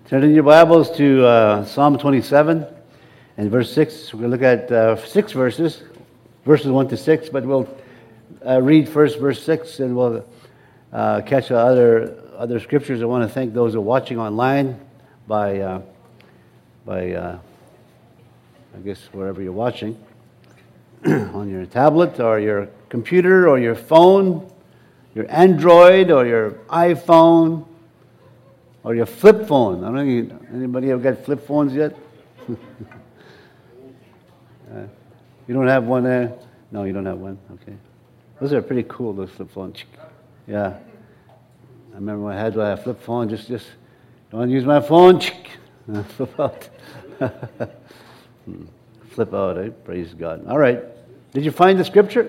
Turn in your Bibles to Psalm 27 and verse 6. We're going to look at 6 verses 1 to 6, but we'll read first verse 6 and we'll catch other scriptures. I want to thank those who are watching online by I guess wherever you're watching, on your tablet or your computer or your phone, your Android or your iPhone, or your flip phone. I don't know, anybody ever got flip phones yet? You don't have one there? No, you don't have one? Okay. Those are pretty cool, those flip phones. Yeah. I remember when I had a flip phone, just don't want to use my phone. Flip out. Flip out, eh? Praise God. All right. Did you find the scripture?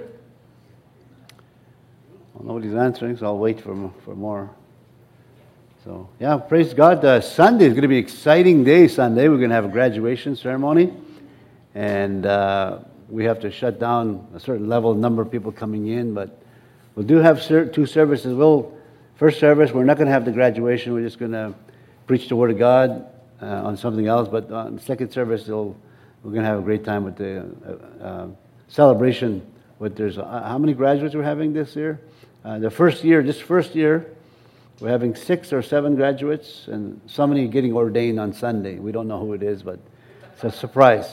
Well, nobody's answering, so I'll wait for more. So, yeah, praise God. Sunday is going to be an exciting day. Sunday, we're going to have a graduation ceremony. And we have to shut down a certain number of people coming in. But we'll do have 2 services. First service, we're not going to have the graduation. We're just going to preach the Word of God on something else. But on the second service, we're going to have a great time with the celebration. There's how many graduates we're having this year? This first year, we're having 6 or 7 graduates, and somebody getting ordained on Sunday. We don't know who it is, but it's a surprise.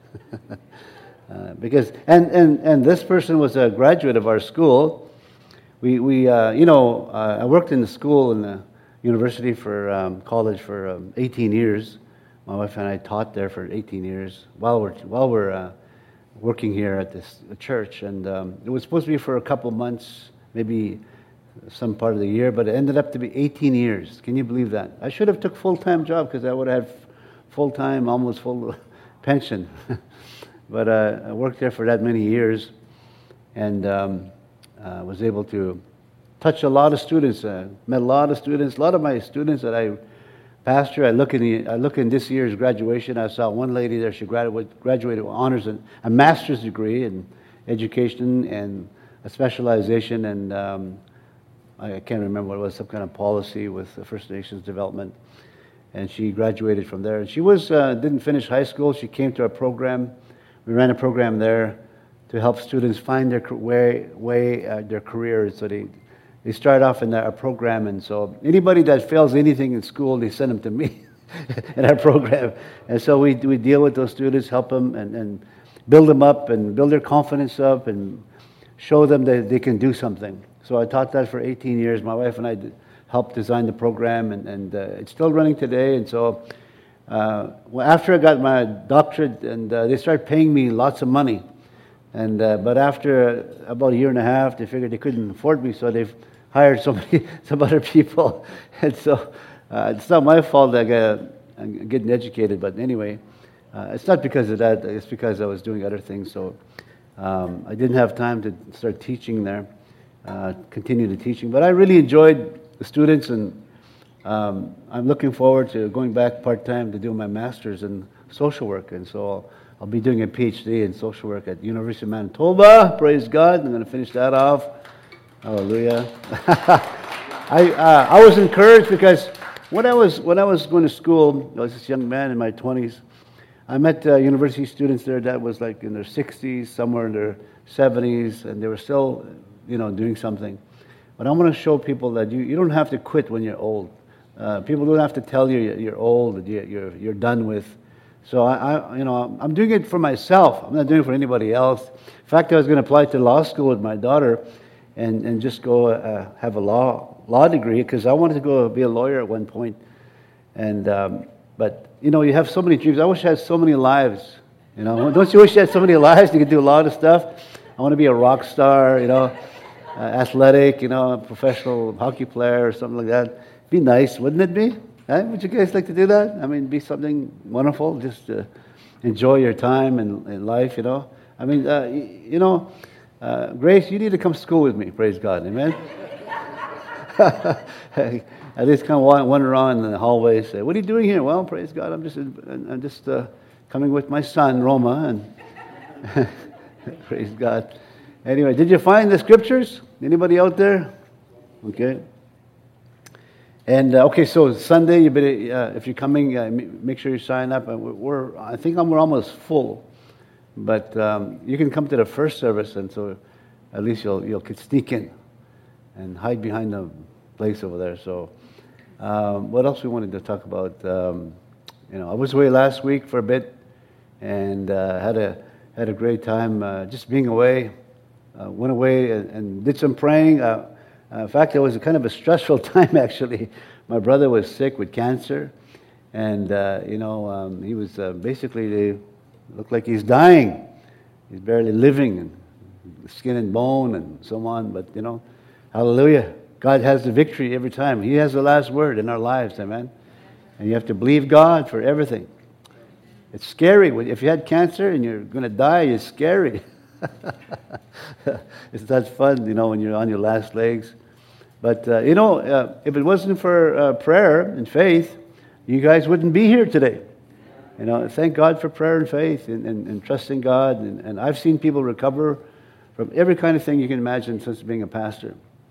Because this person was a graduate of our school. I worked in the school in the university for college for 18 years. My wife and I taught there for 18 years while we're working here at this church, and it was supposed to be for a couple months, maybe some part of the year, but it ended up to be 18 years. Can you believe that? I should have took full-time job because I would have had full-time, almost full pension. But I worked there for that many years and was able to touch a lot of students. Met a lot of students. A lot of my students that I pastor, I look in this year's graduation. I saw one lady there. She graduated with honors and a master's degree in education and a specialization and I can't remember what it was, some kind of policy with the First Nations development. And she graduated from there. And she didn't finish high school. She came to our program. We ran a program there to help students find their their careers. So they start off in our program. And so anybody that fails anything in school, they send them to me in our program. And so we deal with those students, help them and build them up and build their confidence up and show them that they can do something. So I taught that for 18 years. My wife and I helped design the program, and it's still running today. And so after I got my doctorate, and they started paying me lots of money. And but after about a year and a half, they figured they couldn't afford me, so they've hired some other people. And so it's not my fault that I'm getting educated, but anyway, it's not because of that. It's because I was doing other things. So I didn't have time to start teaching there. Continue the teaching, but I really enjoyed the students, and I'm looking forward to going back part-time to do my master's in social work, and so I'll be doing a PhD in social work at University of Manitoba. Praise God! I'm going to finish that off. Hallelujah! I was encouraged because when I was going to school, I was this young man in my 20s. I met university students there that was like in their 60s, somewhere in their 70s, and they were still doing something. But I want to show people that you don't have to quit when you're old. People don't have to tell you you're old, that you're done with. So I'm doing it for myself. I'm not doing it for anybody else. In fact, I was going to apply to law school with my daughter and just go have a law degree because I wanted to go be a lawyer at one point. And but you have so many dreams. I wish I had so many lives. Don't you wish you had so many lives? You could do a lot of stuff. I want to be a rock star. Athletic, a professional hockey player or something like that. Be nice, wouldn't it be? Would you guys like to do that? I mean, be something wonderful, just to enjoy your time in life, I mean, Grace, you need to come to school with me, praise God, amen? I just kind of wander around in the hallway and say, what are you doing here? Well, praise God, I'm just coming with my son, Roma, and praise God. Anyway, did you find the scriptures? Anybody out there? Okay. And okay, so Sunday, you better, if you're coming, make sure you sign up. I think we're almost full, but you can come to the first service, and so at least you'll sneak in and hide behind the place over there. So, what else we wanted to talk about? I was away last week for a bit, and had a great time just being away. Went away and did some praying. In fact, it was kind of a stressful time, actually. My brother was sick with cancer, and, he was basically, looked like he's dying. He's barely living, and skin and bone and so on. But, hallelujah. God has the victory every time. He has the last word in our lives, amen? And you have to believe God for everything. It's scary. If you had cancer and you're going to die, it's scary. It's not fun, when you're on your last legs. But, if it wasn't for prayer and faith, you guys wouldn't be here today. Thank God for prayer and faith and trusting God. And I've seen people recover from every kind of thing you can imagine since being a pastor.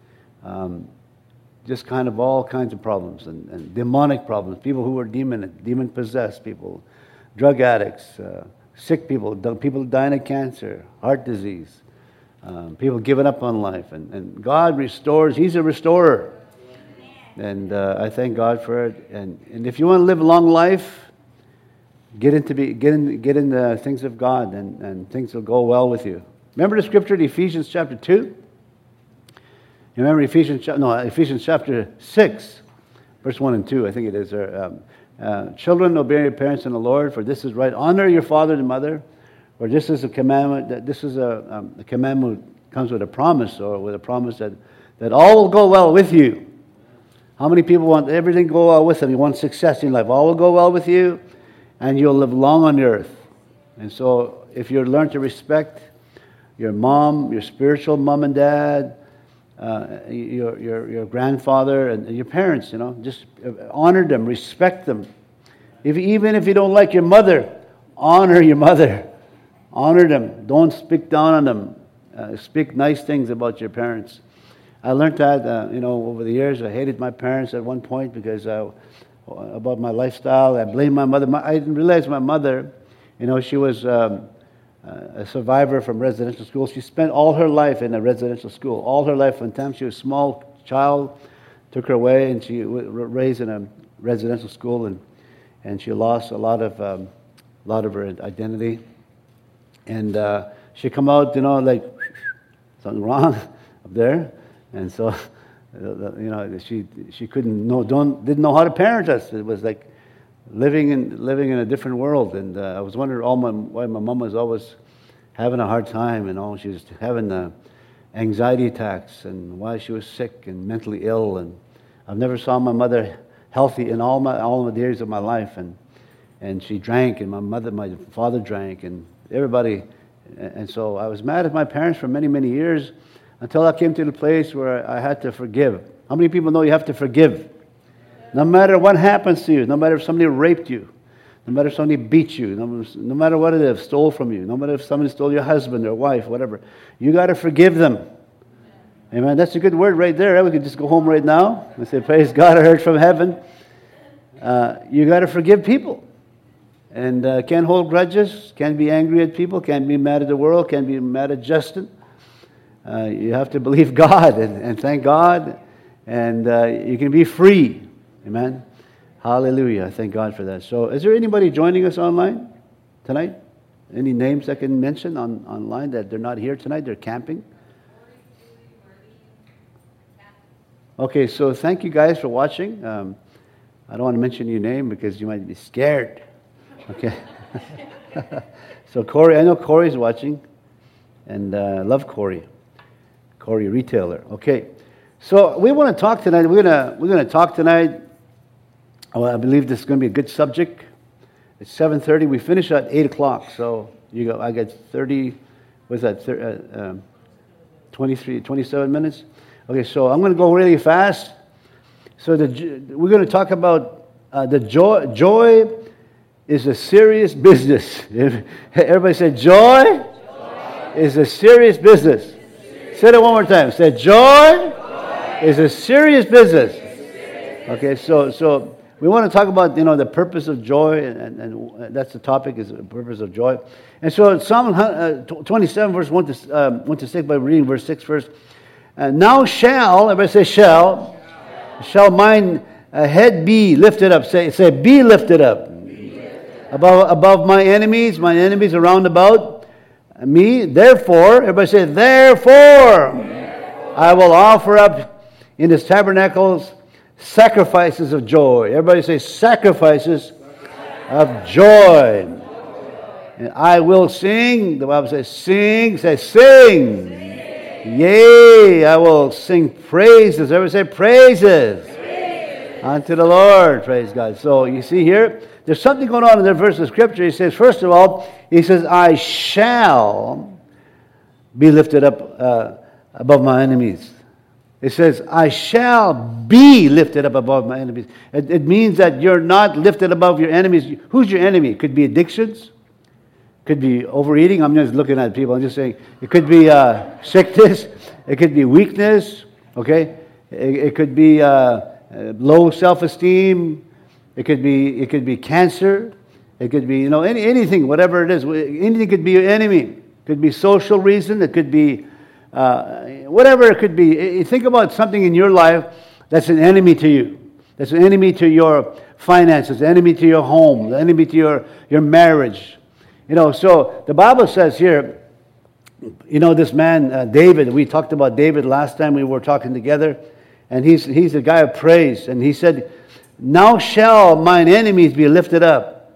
Just kind of all kinds of problems and demonic problems. People who were demon-possessed people, drug addicts, sick people dying of cancer, heart disease, people giving up on life. And God restores. He's a restorer. And I thank God for it. And if you want to live a long life, get in the things of God, and things will go well with you. Remember the scripture in Ephesians chapter 2? You remember Ephesians chapter 6, verse 1 and 2, I think it is. Children, obey your parents in the Lord, for this is right. Honor your father and mother, for this is a commandment. This is a commandment comes with a promise, or with a promise that all will go well with you. How many people want everything to go well with them? You want success in life. All will go well with you, and you'll live long on the earth. And so if you learn to respect your mom, your spiritual mom and dad, your grandfather and your parents, just honor them, respect them. Even if you don't like your mother, honor your mother. Honor them. Don't speak down on them. Speak nice things about your parents. I learned that, over the years. I hated my parents at one point because about my lifestyle. I blamed my mother. I didn't realize my mother, she was a survivor from residential school. She spent all her life in a residential school. All her life, from the time she was a small child, took her away, and she was raised in a residential school, and she lost a lot of her identity. And she come out, like something wrong up there, and so she didn't know how to parent us. It was like living in a different world. And I was wondering why my mom was always having a hard time, she was having anxiety attacks, and why she was sick and mentally ill. And I've never saw my mother healthy in all the years of my life. And she drank, and my father drank, and everybody. And so I was mad at my parents for many, many years, until I came to the place where I had to forgive. How many people know you have to forgive? No matter what happens to you, no matter if somebody raped you, no matter if somebody beat you, no matter what it is, stole from you, no matter if somebody stole your husband or wife, whatever, you got to forgive them. Amen. That's a good word right there. We could just go home right now and say, praise God, I heard from heaven. You got to forgive people. And can't hold grudges, can't be angry at people, can't be mad at the world, can't be mad at Justin. You have to believe God and thank God, and you can be free. Amen. Hallelujah. Thank God for that. So is there anybody joining us online tonight? Any names I can mention online that they're not here tonight? They're camping? Okay, so thank you guys for watching. I don't want to mention your name because you might be scared. Okay. So Corey, I know Corey's watching, and I love Corey. Corey, retailer. Okay. So we want to talk tonight. We're gonna talk tonight. Well, I believe this is going to be a good subject. It's 7:30. We finish at 8 o'clock. So I got 30. What's that? 27 minutes. Okay. So I'm going to go really fast. So we're going to talk about the joy. Joy is a serious business. Everybody say joy is a serious business. Say that one more time. Say joy is a serious business. Okay, so we want to talk about, the purpose of joy, and that's the topic, is the purpose of joy. And so Psalm 27, verse 1 to 6, by reading verse 6 first. Now shall, everybody say shall mine head be lifted up. Say be lifted up. Above my enemies around about me. Therefore, everybody say, therefore, I will offer up in his tabernacles sacrifices of joy. Everybody say sacrifices of joy. And I will sing. The Bible says sing. Say sing. Yea, I will sing praises. Everybody say praises. Unto the Lord. Praise God. So you see here, there's something going on in that verse of Scripture. He says, first of all, he says, I shall be lifted up above my enemies. It says, I shall be lifted up above my enemies. It means that you're not lifted above your enemies. Who's your enemy? It could be addictions. Could be overeating. I'm just looking at people. I'm just saying. It could be sickness. It could be weakness. Okay? It could be low self-esteem. It could be cancer. It could be, anything, whatever it is. Anything could be your enemy. It could be social reason. It could be whatever it could be. Think about something in your life that's an enemy to you. That's an enemy to your finances, an enemy to your home, an enemy to your marriage. So the Bible says here, this man, David, we talked about David last time we were talking together, and he's a guy of praise, and he said, now shall mine enemies be lifted up,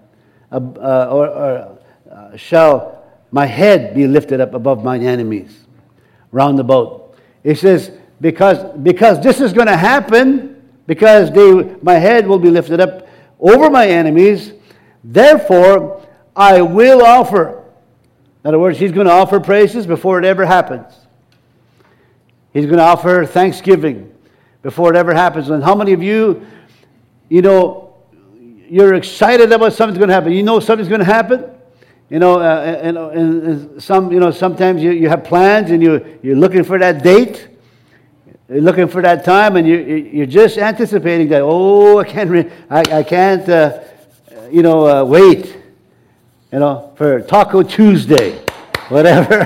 shall my head be lifted up above mine enemies, round about. It says, because this is going to happen, because my head will be lifted up over my enemies, therefore I will offer. In other words, he's going to offer praises before it ever happens. He's going to offer thanksgiving before it ever happens. And how many of you, you're excited about something's going to happen? You know something's going to happen? And sometimes you have plans and you're looking for that date. You're looking for that time, and you're just anticipating that. Oh, I can't wait. For Taco Tuesday, whatever,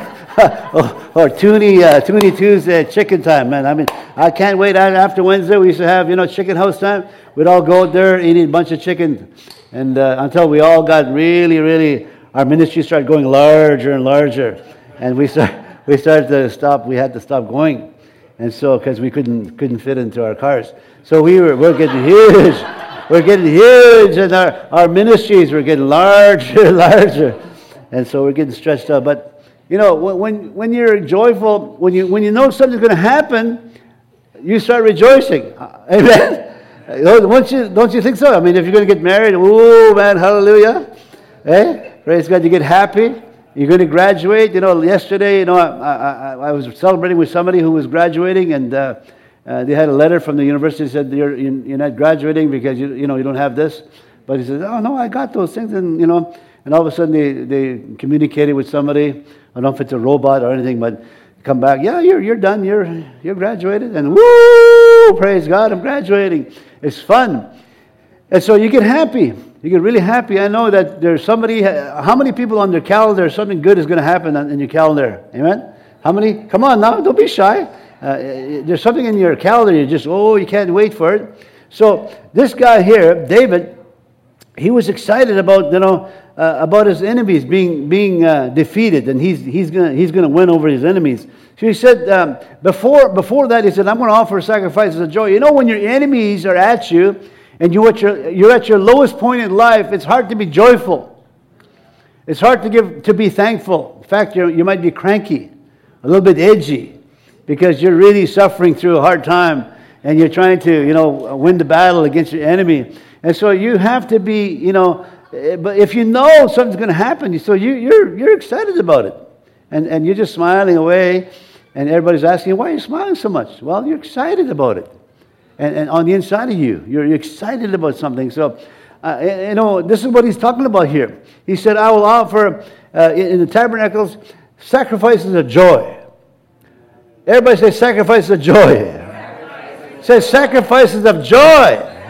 or Toonie Tuesday, chicken time, man. I mean, I can't wait. After Wednesday, we used to have, chicken house time. We'd all go out there eating a bunch of chicken, and until we all got really, really, our ministry started going larger and larger, and we started to stop. We had to stop going, and so because we couldn't fit into our cars, so we're getting huge. We're getting huge, and our ministries were getting larger and larger, and so we're getting stretched out. But when you're joyful, when you know something's going to happen, you start rejoicing. Amen. Don't you think so? I mean, if you're going to get married, oh man, hallelujah! Praise God! You get happy. You're going to graduate. Yesterday, I was celebrating with somebody who was graduating, and they had a letter from the university that said you're not graduating because you don't have this. But he said, oh no, I got those things, and and all of a sudden they communicated with somebody. I don't know if it's a robot or anything, but come back, yeah, you're done, you're graduated, and woo, praise God, I'm graduating. It's fun, and so you get happy. You get really happy. I know that there's somebody. How many people on their calendar something good is going to happen in your calendar? Amen. How many? Come on now, don't be shy. There's something in your calendar, you can't wait for it. So this guy here, David, he was excited about his enemies being defeated, and he's gonna win over his enemies. So he said before that, he said, I'm going to offer sacrifices of joy. When your enemies are at you, and you're at your lowest point in life, it's hard to be joyful. It's hard to be thankful. In fact, you might be cranky, a little bit edgy, because you're really suffering through a hard time, and you're trying to, win the battle against your enemy. And so you have to be, but if you know something's going to happen, so you're excited about it, and you're just smiling away, and everybody's asking, why are you smiling so much? Well, you're excited about it, and on the inside of you're excited about something. So, this is what he's talking about here. He said, I will offer in the tabernacles sacrifices of joy. Everybody say sacrifices of joy. Say sacrifices of joy.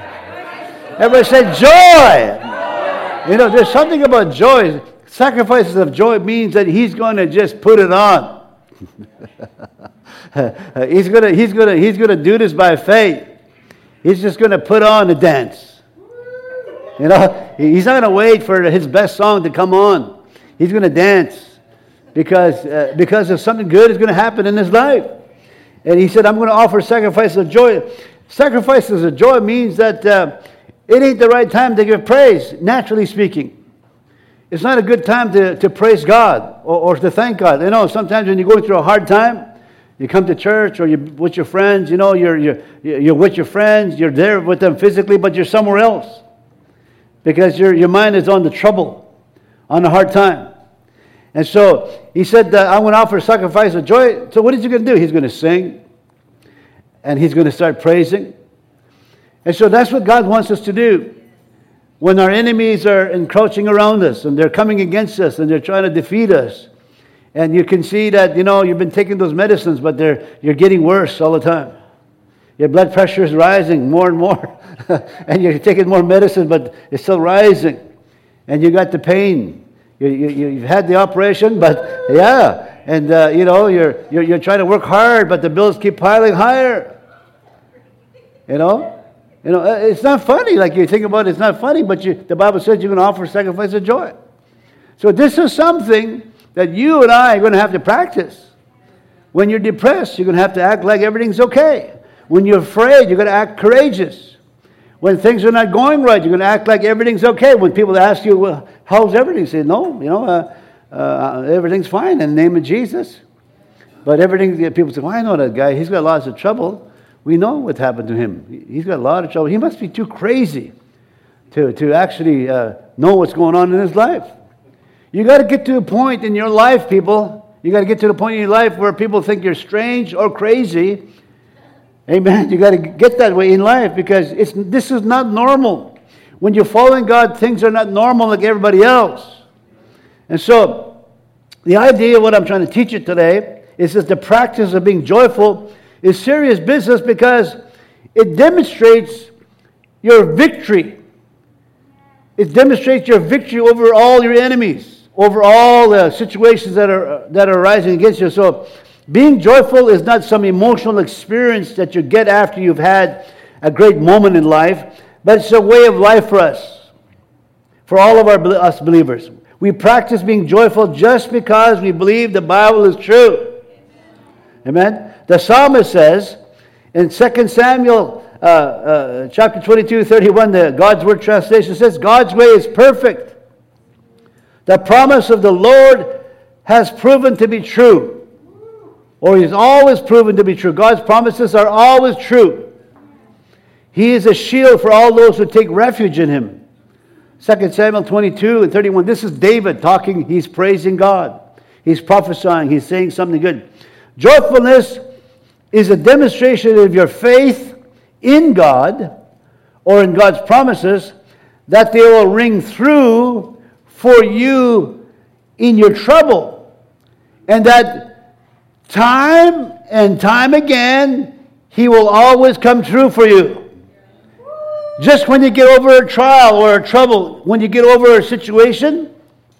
Everybody say joy. You know, there's something about joy. Sacrifices of joy means that he's going to just put it on. He's gonna do this by faith. He's just going to put on the dance. You know, he's not going to wait for his best song to come on. He's going to dance because of something good is going to happen in his life. And he said, I'm going to offer sacrifices of joy. Sacrifices of joy means that it ain't the right time to give praise, naturally speaking. It's not a good time to praise God or to thank God. You know, sometimes when you're going through a hard time, you come to church or you're with your friends, you know, you're with your friends, you're there with them physically, but you're somewhere else. Because your mind is on the trouble, on the hard time. And so he said, I'm going to offer a sacrifice of joy. So what is he going to do? He's going to sing. And he's going to start praising. And so that's what God wants us to do. When our enemies are encroaching around us and they're coming against us and they're trying to defeat us. And you can see that, you know, you've been taking those medicines, but you're getting worse all the time. Your blood pressure is rising more and more. And you're taking more medicine, but it's still rising. And you got the pain. You've had the operation, but yeah. And, you know, you're trying to work hard, but the bills keep piling higher. You know, it's not funny. Like you think about it, it's not funny, but the Bible says you're going to offer sacrifice of joy. So this is something that you and I are going to have to practice. When you're depressed, you're going to have to act like everything's okay. When you're afraid, you're going to act courageous. When things are not going right, you're going to act like everything's okay. When people ask you, well, how's everything? Say, no, you know, everything's fine in the name of Jesus. But people say, well, I know that guy. He's got lots of trouble. We know what happened to him. He's got a lot of trouble. He must be too crazy to actually know what's going on in his life. You got to get to a point in your life, people. You got to get to the point in your life where people think you're strange or crazy. Amen. You got to get that way in life because this is not normal. When you're following God, things are not normal like everybody else. And so, the idea of what I'm trying to teach you today is that the practice of being joyful is serious business because it demonstrates your victory. It demonstrates your victory over all your enemies. Over all the situations that are arising against you. So, being joyful is not some emotional experience that you get after you've had a great moment in life, but it's a way of life for us, for all of us believers. We practice being joyful just because we believe the Bible is true. Amen? The psalmist says in 2 Samuel chapter 22:31, God's Word translation says, God's way is perfect. The promise of the Lord has proven to be true. Or He's always proven to be true. God's promises are always true. He is a shield for all those who take refuge in Him. 2 Samuel 22:31. This is David talking. He's praising God. He's prophesying. He's saying something good. Joyfulness is a demonstration of your faith in God or in God's promises that they will ring through for you in your trouble. And that time and time again, He will always come through for you. Just when you get over a trial or a trouble, when you get over a situation,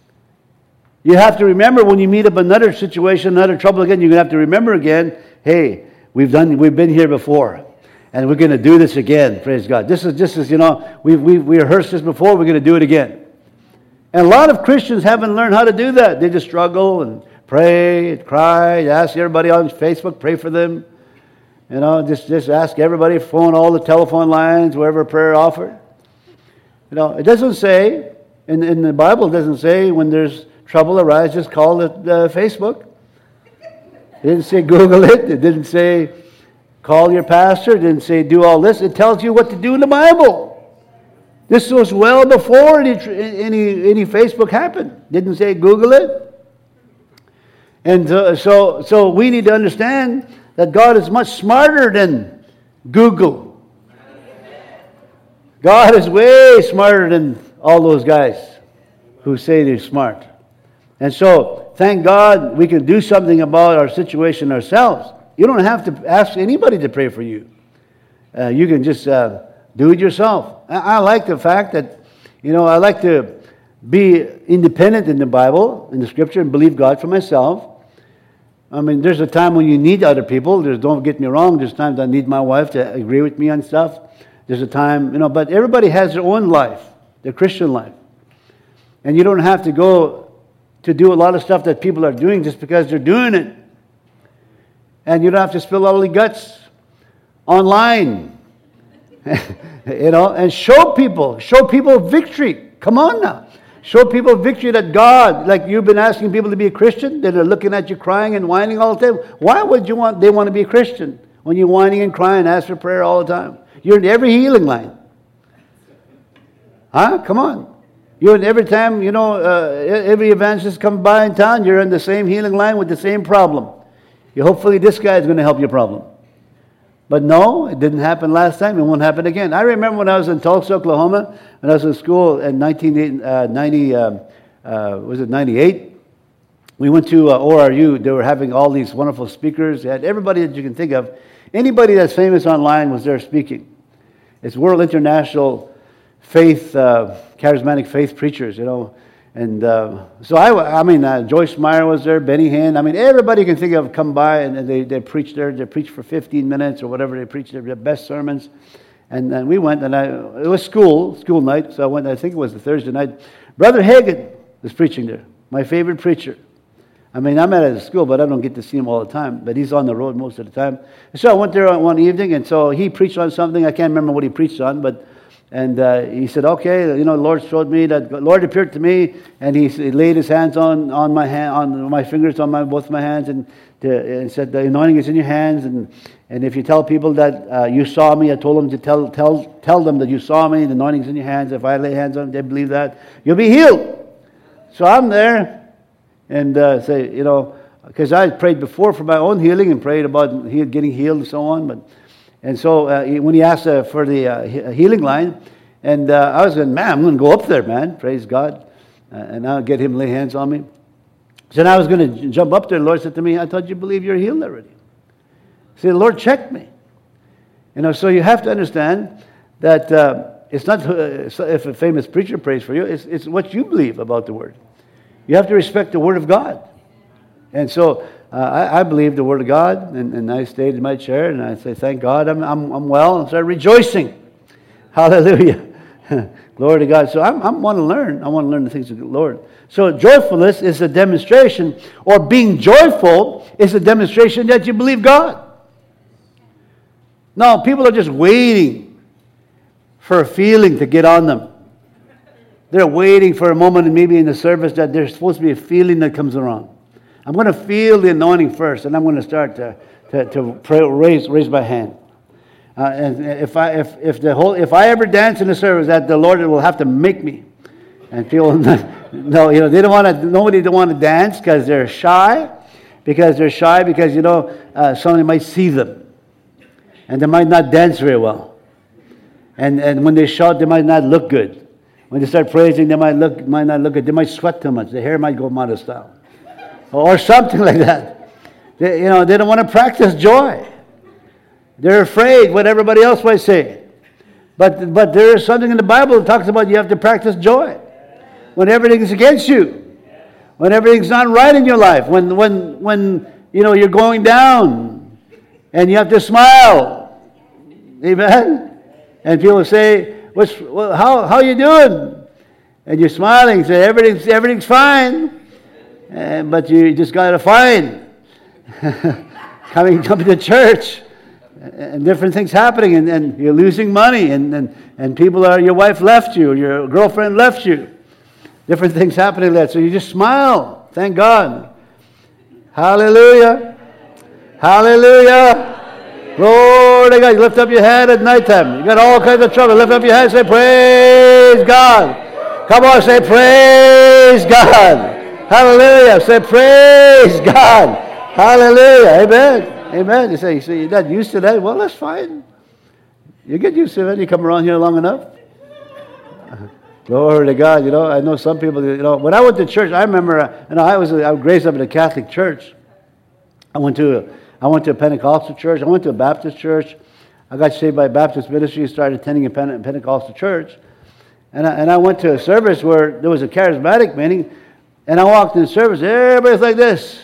you have to remember when you meet up another situation, another trouble again, you're going to have to remember again, hey, we've been here before. And we're going to do this again, praise God. This is you know, we rehearsed this before, we're going to do it again. And a lot of Christians haven't learned how to do that. They just struggle and pray and cry, ask everybody on Facebook, pray for them. You know, just ask everybody, phone all the telephone lines, wherever prayer offered. You know, it doesn't say, in the Bible it doesn't say when there's trouble arise, just call Facebook. It didn't say Google it. It didn't say call your pastor. It didn't say do all this. It tells you what to do in the Bible. This was well before any Facebook happened. Didn't say Google it. And so we need to understand that God is much smarter than Google. God is way smarter than all those guys who say they're smart. And so, thank God we can do something about our situation ourselves. You don't have to ask anybody to pray for you. You can just Do it yourself. I like the fact that, I like to be independent in the Bible, in the Scripture, and believe God for myself. I mean, there's a time when you need other people. Don't get me wrong, there's times I need my wife to agree with me on stuff. There's a time, but everybody has their own life, their Christian life. And you don't have to go to do a lot of stuff that people are doing just because they're doing it. And you don't have to spill all the guts online. And show people victory. Come on now. Show people victory that God, like you've been asking people to be a Christian, that are looking at you crying and whining all the time. Why would they want to be a Christian when you're whining and crying, ask for prayer all the time? You're in every healing line. Huh? Come on. You're in every time, every evangelist comes by in town, you're in the same healing line with the same problem. Hopefully this guy is going to help your problem. But no, it didn't happen last time. It won't happen again. I remember when I was in Tulsa, Oklahoma, when I was in school in 98. We went to ORU. They were having all these wonderful speakers. They had everybody that you can think of. Anybody that's famous online was there speaking. It's World International Faith, Charismatic Faith Preachers, And so Joyce Meyer was there, Benny Hinn. Everybody you can think of come by and they preach there. They preach for 15 minutes or whatever. They preach their best sermons. And then we went, and it was school night. So I went, I think it was the Thursday night. Brother Hagin was preaching there, my favorite preacher. I'm at his school, but I don't get to see him all the time. But he's on the road most of the time. And so I went there one evening, and so he preached on something. I can't remember what he preached on, And he said, okay, the Lord showed me that, the Lord appeared to me, and he laid his hands on my fingers, on both my hands, and said, the anointing is in your hands, and if you tell people that you saw me, I told them to tell them that you saw me, the anointing is in your hands. If I lay hands on them, they believe that, you'll be healed. So I'm there, and because I prayed before for my own healing, and prayed about getting healed and so on, And so when he asked for the healing line, and I was going, man, I'm going to go up there, man. Praise God. And I'll get him to lay hands on me. So then I was going to jump up there. The Lord said to me, I thought you believe you're healed already. See, the Lord checked me. So you have to understand that it's not if a famous preacher prays for you, it's what you believe about the Word. You have to respect the Word of God. And so I believe the Word of God, and I stayed in my chair, and I say, thank God, I'm well, and started rejoicing. Hallelujah. Glory to God. So I want to learn. I want to learn the things of the Lord. So joyfulness is a demonstration, or being joyful is a demonstration that you believe God. No, people are just waiting for a feeling to get on them. They're waiting for a moment, and maybe in the service, that there's supposed to be a feeling that comes around. I'm going to feel the anointing first, and I'm going to start to pray, raise my hand. And if I ever dance in the service, that the Lord will have to make me. And people, nobody don't want to dance because they're shy, because somebody might see them, and they might not dance very well. And when they shout, they might not look good. When they start praising, they might not look good. They might sweat too much. The hair might go out of style. Or something like that. They don't want to practice joy. They're afraid what everybody else might say. But there is something in the Bible that talks about you have to practice joy. When everything is against you. When everything's not right in your life. When you're going down. And you have to smile. Amen? And people say, how you doing? And you're smiling. Say, everything's fine. But you just got to find coming to church and different things happening, and you're losing money, and people your wife left you, or your girlfriend left you, different things happening like that. So you just smile. Thank God. Hallelujah. Hallelujah. Glory to God. You lift up your head at nighttime. You got all kinds of trouble. Lift up your head and say, praise God. Come on, say, praise God. Hallelujah. Say, praise God. Hallelujah. Amen. Amen. You say, you're not used to that? Well, that's fine. You get used to it. You come around here long enough. Glory to God. I know some people, when I went to church, I remember, I was raised up in a Catholic church. I went to a Pentecostal church. I went to a Baptist church. I got saved by Baptist ministry, started attending a Pentecostal church. And I went to a service where there was a charismatic meeting, and I walked in the service, everybody's like this.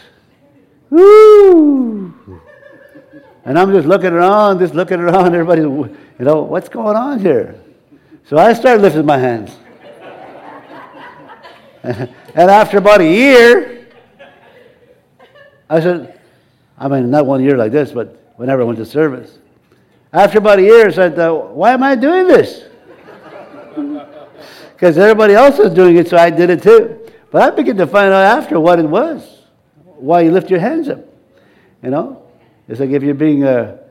Woo! And I'm just looking around, everybody's, what's going on here? So I started lifting my hands. And after about a year, I said, not 1 year like this, but whenever I went to service. After about a year, I said, why am I doing this? Because everybody else was doing it, so I did it too. But I began to find out after what it was, why you lift your hands up. It's like if you're being,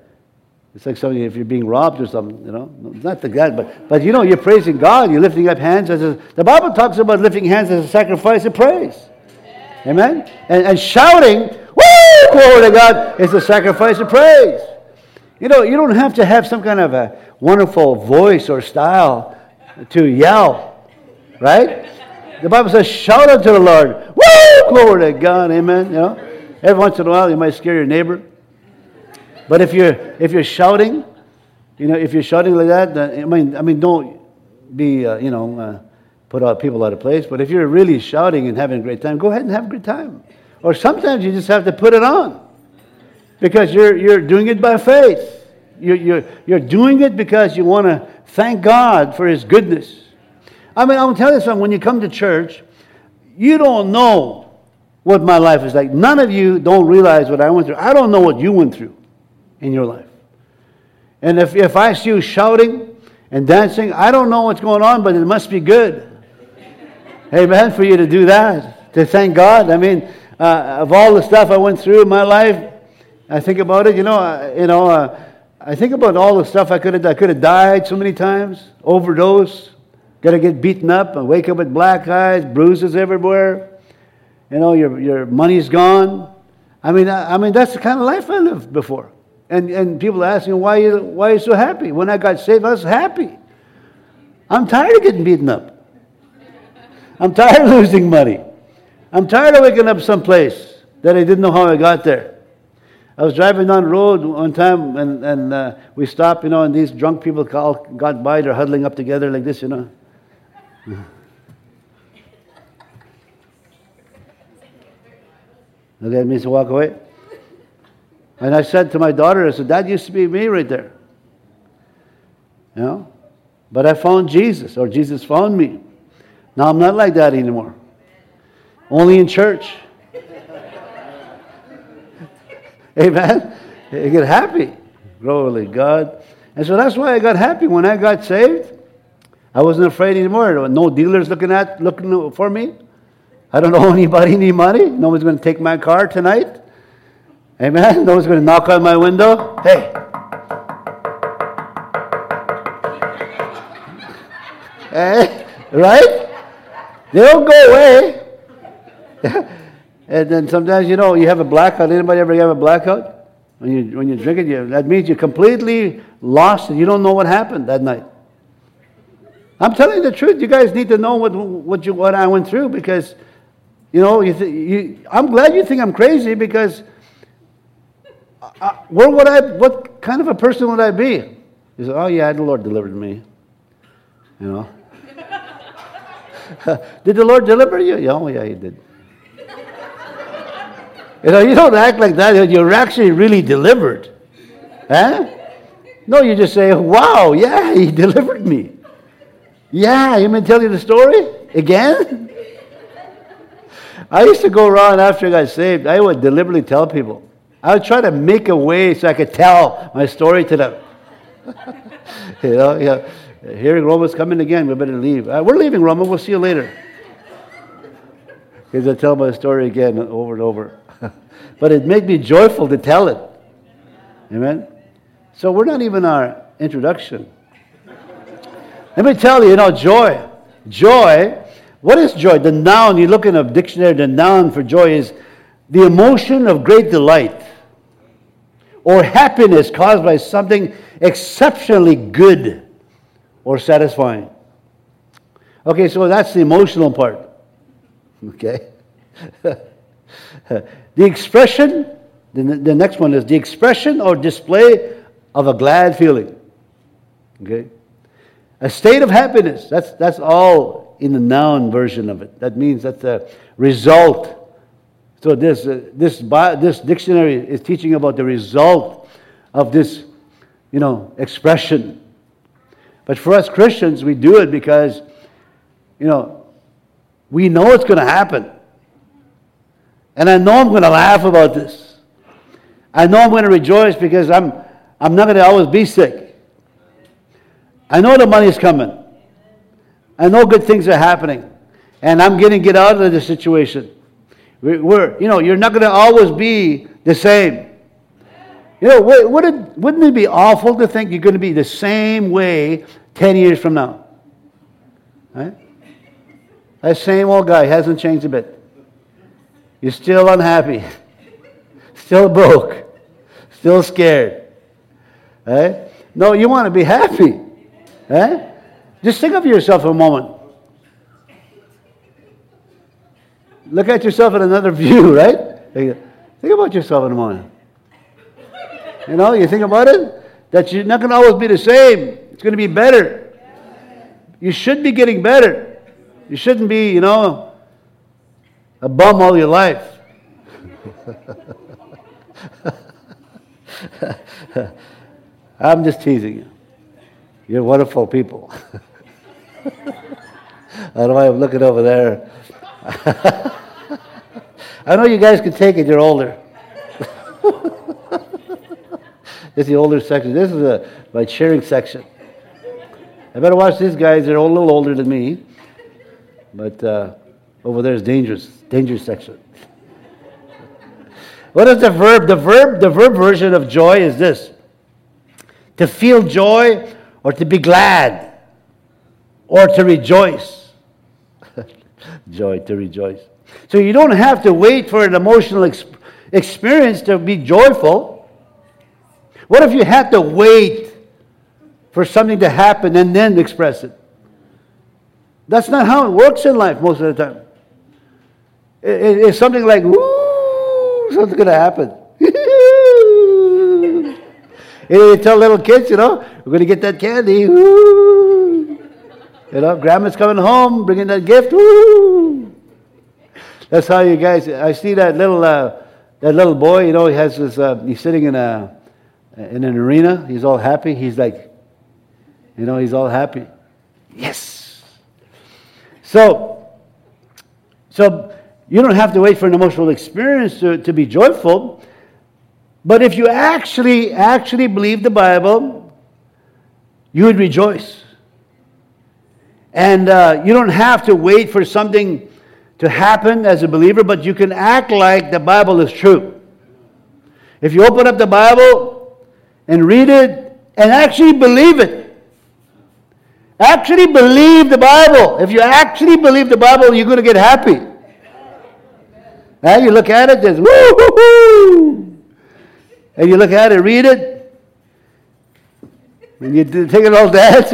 if you're being robbed or something. Not like that, but you're praising God. You're lifting up hands. The Bible talks about lifting hands as a sacrifice of praise. Amen. And shouting, woo, glory to God, is a sacrifice of praise. You don't have to have some kind of a wonderful voice or style to yell. Right? The Bible says, shout unto the Lord. Woo! Glory to God. Amen. Every once in a while you might scare your neighbor. But if you're shouting, if you're shouting like that, don't be, put out people out of place. But if you're really shouting and having a great time, go ahead and have a good time. Or sometimes you just have to put it on. Because you're doing it by faith. You're doing it because you want to thank God for His goodness. I'll tell you something. When you come to church, you don't know what my life is like. None of you don't realize what I went through. I don't know what you went through in your life. And if I see you shouting and dancing, I don't know what's going on, but it must be good. Amen, for you to do that, to thank God. Of all the stuff I went through in my life, I think about it, I think about all the stuff I could have died so many times, overdose. Got to get beaten up and wake up with black eyes, bruises everywhere. Your money's gone. That's the kind of life I lived before. And people ask me, why are you so happy? When I got saved, I was happy. I'm tired of getting beaten up. I'm tired of losing money. I'm tired of waking up someplace that I didn't know how I got there. I was driving down the road one time, and we stopped, and these drunk people got by. They're huddling up together like this, Look at me to walk away. And I said to my daughter, I said, that used to be me right there. But I found Jesus, or Jesus found me. Now I'm not like that anymore. Only in church. Amen? You get happy. Glory to God. And so that's why I got happy when I got saved. I wasn't afraid anymore. There were no dealers looking for me. I don't owe anybody any money. No one's going to take my car tonight. Amen. No one's going to knock on my window. Hey. Right? They don't go away. And then sometimes, you have a blackout. Anybody ever have a blackout? When you're drinking, that means you're completely lost and you don't know what happened that night. I'm telling you the truth. You guys need to know what I went through because, I'm glad you think I'm crazy because what kind of a person would I be? You say, oh yeah, the Lord delivered me. Did the Lord deliver you? Oh yeah, He did. You don't act like that. You're actually really delivered. Huh? No, you just say, wow, yeah, He delivered me. Yeah, you mean tell you the story? Again? I used to go around after I got saved. I would deliberately tell people. I would try to make a way so I could tell my story to them. Here Roma's coming again. We better leave. We're leaving, Roma. We'll see you later. Because I tell my story again over and over. But it made me joyful to tell it. Amen? So we're not even our introduction. Let me tell you, joy. Joy, what is joy? The noun, you look in a dictionary, the noun for joy is the emotion of great delight or happiness caused by something exceptionally good or satisfying. Okay, so that's the emotional part. Okay? The expression, the next one is the expression or display of a glad feeling. Okay? A state of happiness. That's all in the noun version of it. That means that's a result. So this dictionary is teaching about the result of this, expression. But for us Christians, we do it because, we know it's going to happen. And I know I'm going to laugh about this. I know I'm going to rejoice because I'm not going to always be sick. I know the money's coming. I know good things are happening. And I'm going to get out of the situation. You're not going to always be the same. Wouldn't it be awful to think you're going to be the same way 10 years from now? Right? That same old guy hasn't changed a bit. You're still unhappy. Still broke. Still scared. Right? No, you want to be happy. Right? Just think of yourself a moment. Look at yourself in another view, right? Think about yourself in a moment. You think about it, that you're not going to always be the same. It's going to be better. You should be getting better. You shouldn't be, a bum all your life. I'm just teasing you. You're wonderful people. I don't know why I'm looking over there. I know you guys can take it. You're older. This is the older section. This is my cheering section. I better watch these guys. They're a little older than me. But over there is dangerous section. What is the verb? The verb version of joy is this: to feel joy, or to be glad, or to rejoice. Joy, to rejoice. So you don't have to wait for an emotional experience to be joyful. What if you had to wait for something to happen and then express it? That's not how it works in life most of the time. It's something like, woo, something's going to happen. You tell little kids, we're going to get that candy. Woo. Grandma's coming home, bringing that gift. Woo. That's how you guys. I see that little boy. He has this. He's sitting in an arena. He's all happy. He's like, he's all happy. Yes. So you don't have to wait for an emotional experience to be joyful. But if you actually believe the Bible, you would rejoice. And you don't have to wait for something to happen as a believer, but you can act like the Bible is true. If you open up the Bible and read it and actually believe it, actually believe the Bible. If you actually believe the Bible, you're going to get happy. Now you look at it, there's woo-hoo-hoo. And you look at it, read it, and you take it all dance,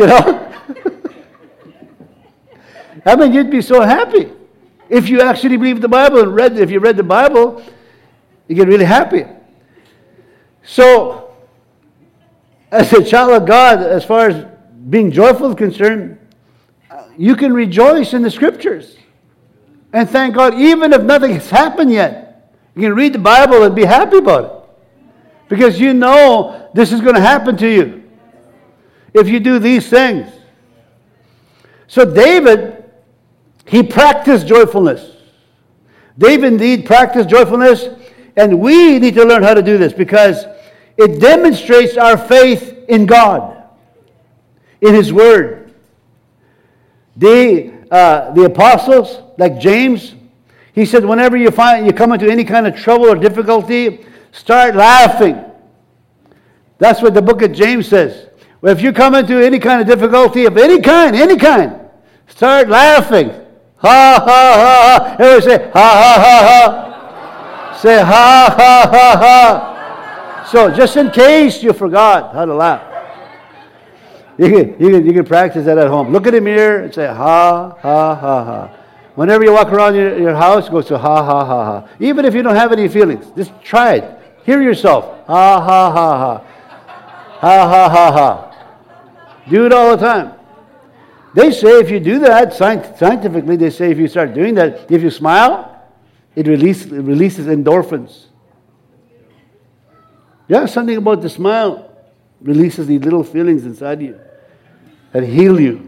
you'd be so happy. If you actually believe the Bible and if you read the Bible, you get really happy. So, as a child of God, as far as being joyful is concerned, you can rejoice in the Scriptures. And thank God, even if nothing has happened yet, you can read the Bible and be happy about it. Because you know this is going to happen to you if you do these things. So David, he practiced joyfulness. David indeed practiced joyfulness, and we need to learn how to do this because it demonstrates our faith in God, in His Word. The apostles, like James, he said, whenever you come into any kind of trouble or difficulty, start laughing. That's what the book of James says. Well, if you come into any kind of difficulty of any kind, start laughing. Ha, ha, ha, ha. Everybody say, ha, ha, ha, ha. Say, ha, ha, ha, ha. So, just in case you forgot how to laugh, you can practice that at home. Look in the mirror and say, ha, ha, ha, ha. Whenever you walk around your house, go to ha, ha, ha, ha. Even if you don't have any feelings, just try it. Hear yourself. Ha, ha, ha, ha. Ha, ha, ha, ha. Do it all the time. They say if you do that, scientifically, they say if you start doing that, if you smile, it releases endorphins. Yeah, something about the smile releases these little feelings inside you that heal you.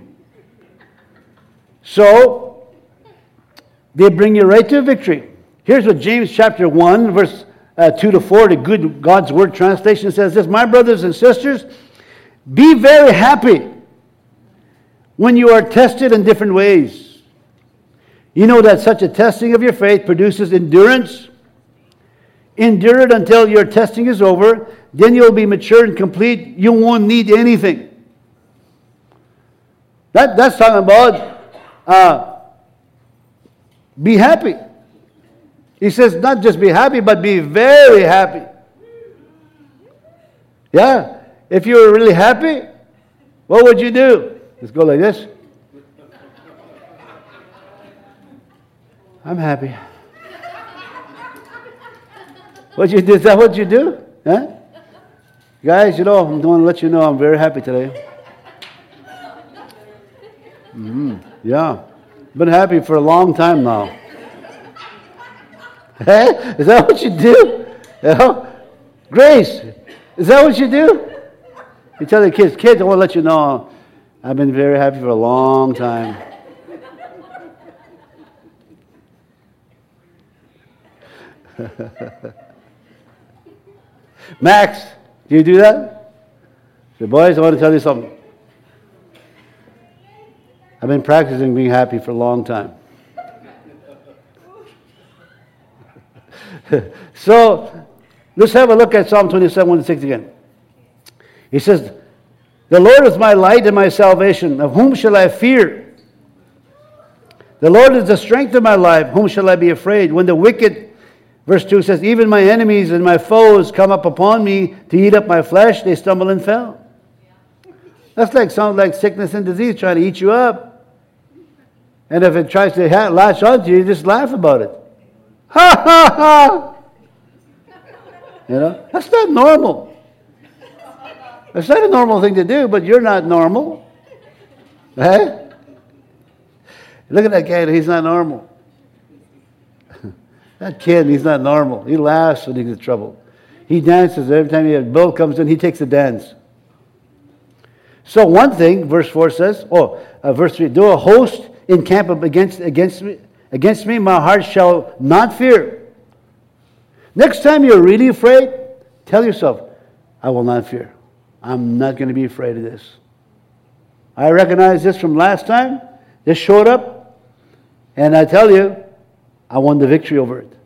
So, they bring you right to victory. Here's what James chapter 1, verse 2 to 4, the Good God's Word translation says this: My brothers and sisters, be very happy when you are tested in different ways. You know that such a testing of your faith produces endurance. Endure it until your testing is over. Then you'll be mature and complete. You won't need anything. That's talking about be happy. He says not just be happy, but be very happy. Yeah. If you were really happy, what would you do? Just go like this. I'm happy. What you do? Is that what you do? Huh? Guys, I'm going to let you know I'm very happy today. Yeah. Been happy for a long time now. Hey? Is that what you do? Grace, is that what you do? You tell the kids, I want to let you know I've been very happy for a long time. Max, do you do that? The boys, I want to tell you something. I've been practicing being happy for a long time. So, let's have a look at Psalm 27, 1 to 6 again. He says, The Lord is my light and my salvation. Of whom shall I fear? The Lord is the strength of my life. Whom shall I be afraid? When the wicked, verse 2 says, even my enemies and my foes come up upon me to eat up my flesh, they stumble and fell. That sounds like sickness and disease trying to eat you up. And if it tries to latch onto you, just laugh about it. Ha ha ha! That's not normal. It's not a normal thing to do, but you're not normal. Hey? Look at that guy, he's not normal. That kid, he's not normal. He laughs when he gets in trouble. He dances. Every time a bill comes in, he takes a dance. So one thing, verse 4 says, verse 3, though a host encamp against me, my heart shall not fear. Next time you're really afraid, tell yourself, I will not fear. I'm not going to be afraid of this. I recognize this from last time. This showed up, and I tell you, I won the victory over it.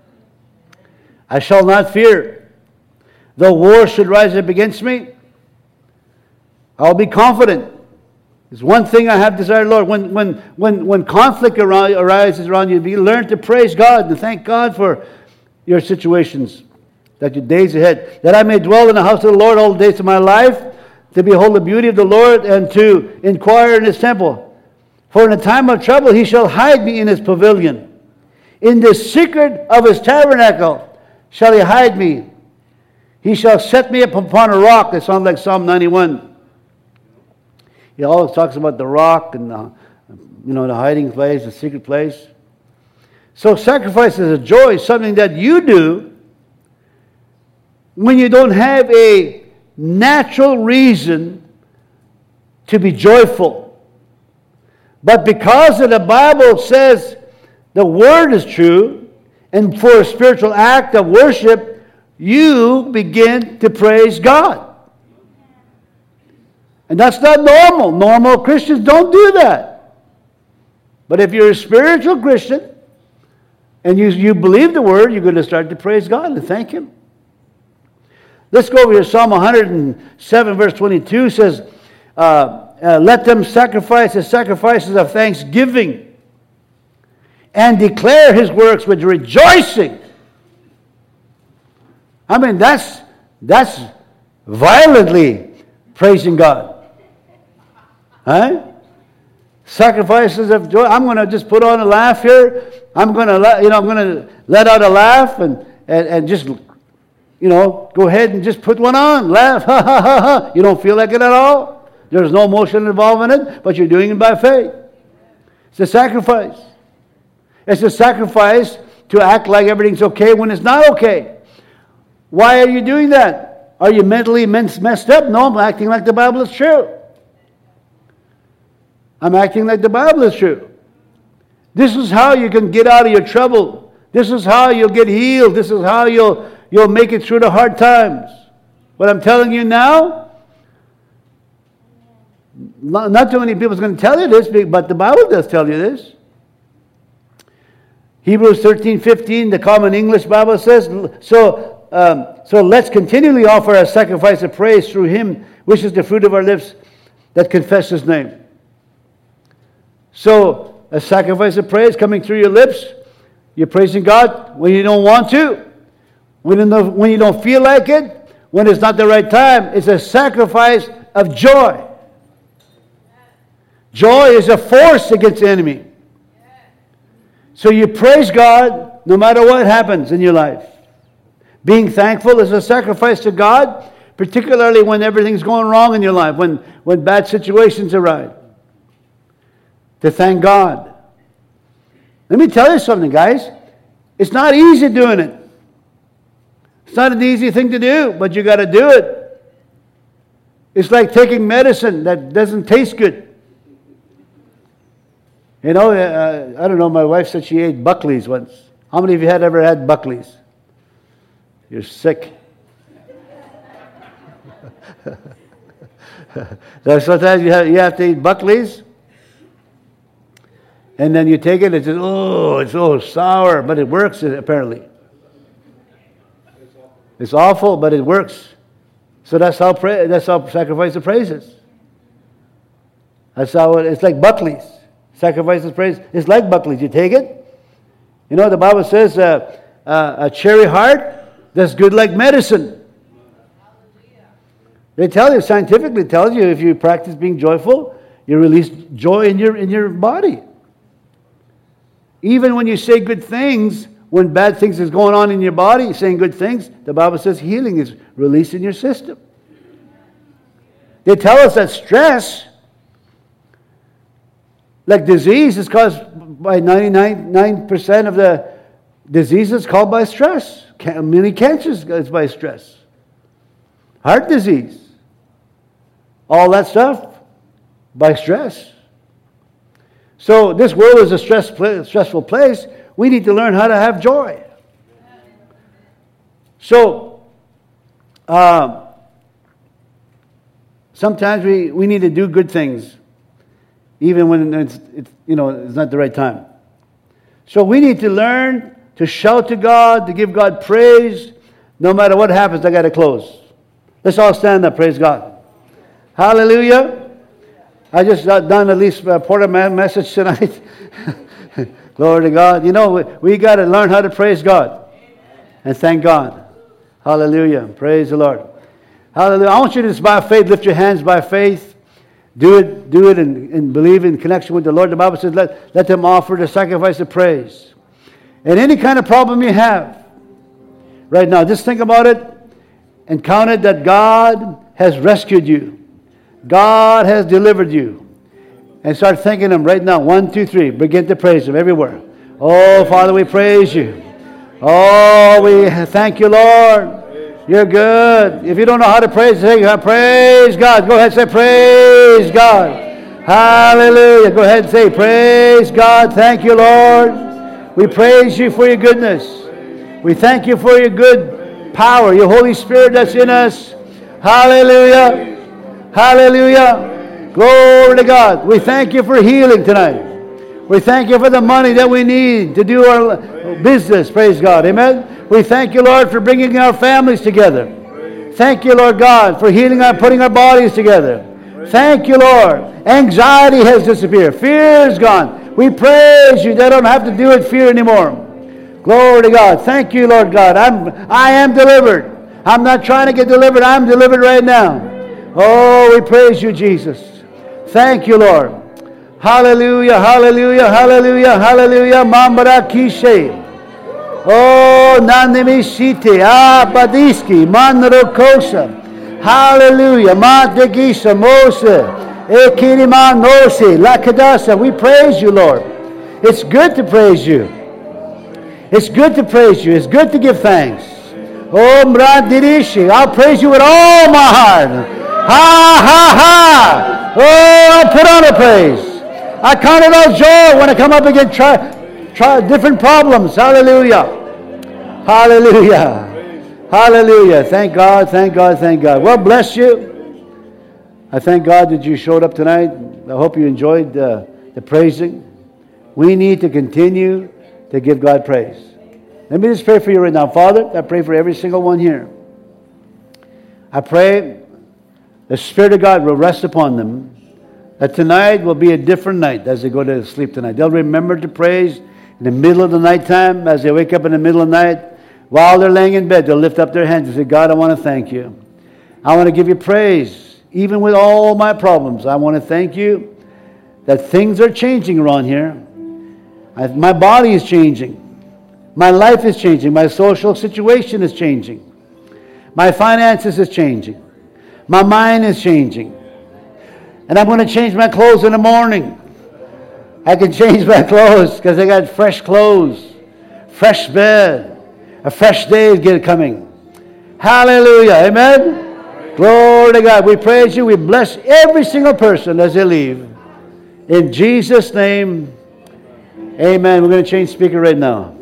I shall not fear. Though war should rise up against me, I'll be confident. There's one thing I have desired, Lord. When conflict arises around you, learn to praise God and thank God for your situations, that your days ahead, that I may dwell in the house of the Lord all the days of my life, to behold the beauty of the Lord and to inquire in His temple. For in a time of trouble He shall hide me in His pavilion. In the secret of His tabernacle shall He hide me. He shall set me up upon a rock. It sounds like Psalm 91. He always talks about the rock and the hiding place, the secret place. So sacrifice is a joy, something that you do when you don't have a natural reason to be joyful. But because the Bible says the Word is true, and for a spiritual act of worship, you begin to praise God. And that's not normal. Normal Christians don't do that. But if you're a spiritual Christian and you believe the Word, you're going to start to praise God and thank Him. Let's go over here. Psalm 107 verse 22 says, let them sacrifice the sacrifices of thanksgiving and declare His works with rejoicing. I mean, that's violently praising God. Right? Sacrifices of joy. I'm going to just put on a laugh here. I'm going to let out a laugh and just go ahead and just put one on. Laugh. Ha, ha, ha, ha. You don't feel like it at all. There's no emotion involved in it, but you're doing it by faith. It's a sacrifice. It's a sacrifice to act like everything's okay when it's not okay. Why are you doing that? Are you mentally messed up? No, I'm acting like the Bible is true. I'm acting like the Bible is true. This is how you can get out of your trouble. This is how you'll get healed. This is how you'll make it through the hard times. What I'm telling you now, not too many people are going to tell you this, but the Bible does tell you this. Hebrews 13:15, the Common English Bible says, so let's continually offer a sacrifice of praise through Him, which is the fruit of our lips that confess His name. So, a sacrifice of praise coming through your lips. You're praising God when you don't want to, when you don't feel like it, when it's not the right time. It's a sacrifice of joy. Joy is a force against the enemy. So you praise God no matter what happens in your life. Being thankful is a sacrifice to God, particularly when everything's going wrong in your life, when bad situations arise. To thank God. Let me tell you something, guys. It's not easy doing it. It's not an easy thing to do, but you got to do it. It's like taking medicine that doesn't taste good. I don't know, my wife said she ate Buckley's once. How many of you ever had Buckley's? You're sick. So sometimes you have to eat Buckley's. And then you take it, it's so sour, but it works apparently. It's awful, but it works. So that's how sacrifice of praise is. That's how it's like Buckley's. Sacrifice of praise. It's like Buckley's. You take it. The Bible says a cherry heart that's good like medicine. They tell you, scientifically tells you, if you practice being joyful, you release joy in your body. Even when you say good things, when bad things is going on in your body, saying good things, the Bible says healing is released in your system. They tell us that stress, like disease, is caused by 99% of the diseases caused by stress. Many cancers is by stress. Heart disease. All that stuff by stress. So this world is a stressful place. We need to learn how to have joy. So sometimes we need to do good things, even when it's not the right time. So we need to learn to shout to God, to give God praise, no matter what happens. I got to close. Let's all stand up. Praise God. Hallelujah. I just done at least a part of my message tonight. Glory to God. We got to learn how to praise God and thank God. Hallelujah. Praise the Lord. Hallelujah. I want you to just by faith, lift your hands by faith. Do it and believe in connection with the Lord. The Bible says, let them offer the sacrifice of praise. And any kind of problem you have right now, just think about it and count it that God has rescued you. God has delivered you. And start thanking Him right now. 1, 2, 3. Begin to praise Him everywhere. Oh, Father, we praise You. Oh, we thank You, Lord. You're good. If you don't know how to praise, say praise God. Go ahead and say praise God. Hallelujah. Go ahead and say praise God. Thank You, Lord. We praise You for Your goodness. We thank You for Your good power, Your Holy Spirit that's in us. Hallelujah. Hallelujah. Glory to God. We thank You for healing tonight. We thank You for the money that we need to do our business. Praise God. Amen. We thank You, Lord, for bringing our families together. Thank You, Lord God, for healing putting our bodies together. Thank You, Lord. Anxiety has disappeared. Fear is gone. We praise You. They don't have to do it fear anymore. Glory to God. Thank You, Lord God. I am delivered. I'm not trying to get delivered. I'm delivered right now. Oh, we praise You, Jesus. Thank You, Lord. Hallelujah, hallelujah, hallelujah, hallelujah. Mambara kishe. Oh, Nanimishite, Badiski, Manrokosa. Hallelujah. Madegisa, Mose, Ekiriman, Nose, Lakadasa. We praise you, Lord. It's good to praise you. It's good to praise you. It's good to give thanks. Oh, Mradirishi, I'll praise you with all my heart. Ha, ha, ha. Oh, I'll put on a praise. I count it all joy when I come up against try different problems. Hallelujah. Hallelujah. Hallelujah. Thank God, thank God, thank God. Well, bless you. I thank God that you showed up tonight. I hope you enjoyed the praising. We need to continue to give God praise. Let me just pray for you right now. Father, I pray for every single one here. I pray the Spirit of God will rest upon them, that tonight will be a different night as they go to sleep tonight. They'll remember to praise in the middle of the nighttime, as they wake up in the middle of the night. While they're laying in bed, they'll lift up their hands and say, God, I want to thank you. I want to give you praise. Even with all my problems, I want to thank you that things are changing around here. My body is changing. My life is changing. My social situation is changing. My finances is changing. My mind is changing. And I'm going to change my clothes in the morning. I can change my clothes because I got fresh clothes, fresh bed, a fresh day is coming. Hallelujah. Amen. Glory to God. We praise you. We bless every single person as they leave. In Jesus' name, amen. We're going to change speaker right now.